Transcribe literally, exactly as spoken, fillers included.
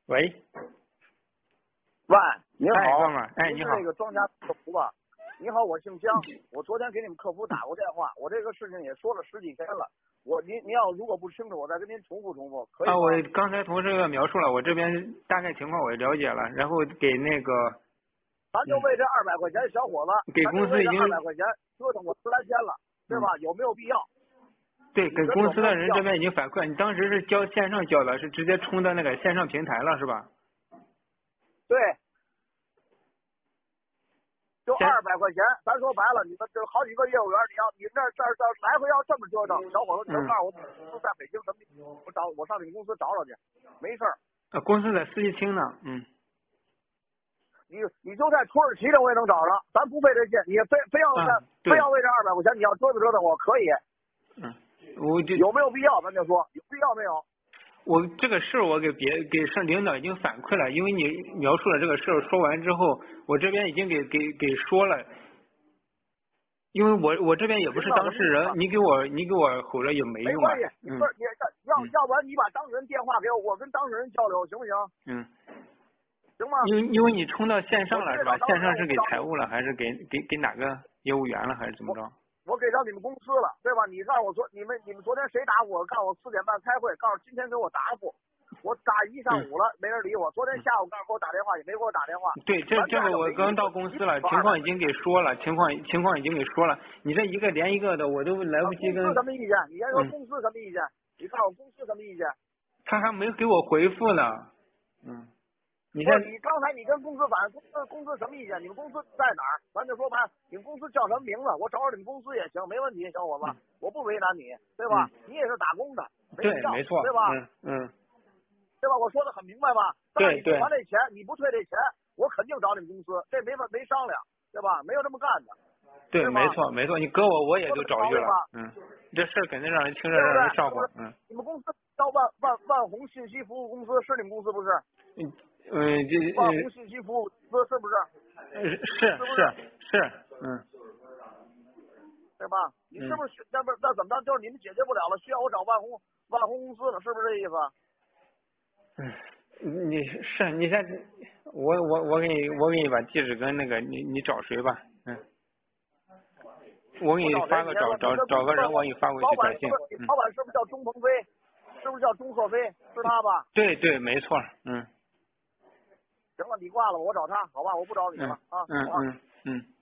喂， 喂，您好， 哎，哥们儿，哎，你好。 您是那个庄家客服吧？你好，我姓姜，我昨天给你们客服打过电话，我这个事情也说了十几天了。我您您要如果不清楚，我再跟您重复重复，可以吗？ 啊，我刚才同事也描述了，我这边大概情况我也了解了，然后给那个， 咱就为这二百块钱，小伙子， 给咱就为这公司已经二百块钱折腾我十来天了，对吧？有没有必要？ 对，给公司的人这边边已经反馈，你当时是交线上交的，是直接充到那个线上平台了，是吧？ 对，就先二百块钱，咱说白了，你们这好几个业务员，你要你这这这来回要这么折腾，小伙子，你就告诉我，你公司在北京什么地方？我找我上你们公司找找去，没事儿。 呃，公司在四季青呢，嗯。 你你就在土耳其的我也能找着，咱不费这劲，你非非要啊在、 对非要为这二百块钱，你要折腾折腾我可以， 嗯，我就有没有必要咱就说有必要没有？ 我这个事儿我给别给上领导已经反馈了，因为你描述了这个事儿，说完之后，我这边已经给给给说了，因为我我这边也不是当事人，你给我你给我吼着也没用啊没关系，，你嗯不是你要、 嗯要不然你把当事人电话给我，我跟当事人交流行不行？ 嗯， 行吗？ 因为因为你充到线上我了是吧？ 直接找当事人线上是给我不找你财务了，还是给给给哪个业务员了，还是怎么着？ 我给到你们公司了，对吧？你告诉我昨你们你们昨天谁打我？告诉我四点半开会，告诉今天给我答复。我打一上午了，没人理我。昨天下午告诉给我打电话，也没给我打电话。 对，这这个我刚到公司了，情况已经给说了，情况情况已经给说了。你这一个连一个的，我都来不及跟。 公司什么意见？你先说嗯公司什么意见？你告诉我公司什么意见？ 他还没给我回复呢。嗯，你看不是你刚才你跟公司反映公司公司什么意见？你们公司在哪儿？咱就说白了，你们公司叫什么名字？我找找你们公司也行，没问题，小伙子， 嗯、 我不为难你，对吧？ 嗯、 你也是打工的，没对， 必要， 没错， 对吧？ 嗯嗯， 对吧？我说的很明白吧？ 对但是你不还这钱，你不退这钱，我肯定找你们公司，这没没商量，对吧？没有这么干的。 对， 对没错没错，你搁我我也就找去了，嗯，这事儿肯定让人听着让人上火，嗯。 你们公司叫万万万宏信息服务公司，是你们公司不是？ 嗯嗯，这万宏信息服务公司是不是？ 呃是是是，嗯， 对吧？你是不是那不是那怎么着？就是你们解决不了了，需要我找万宏万宏公司了，是不是这意思？ 嗯，你是你先，我我我给你我给你把地址跟那个你你找谁吧，嗯，我给你发个找找找个人，我给你发过去短信。 嗯。老板是不是叫钟鹏飞？是不是叫钟鹤飞？是他吧？ 对对，没错，嗯。 行了，你挂了，我找他，好吧？我不找你了啊。 嗯嗯嗯。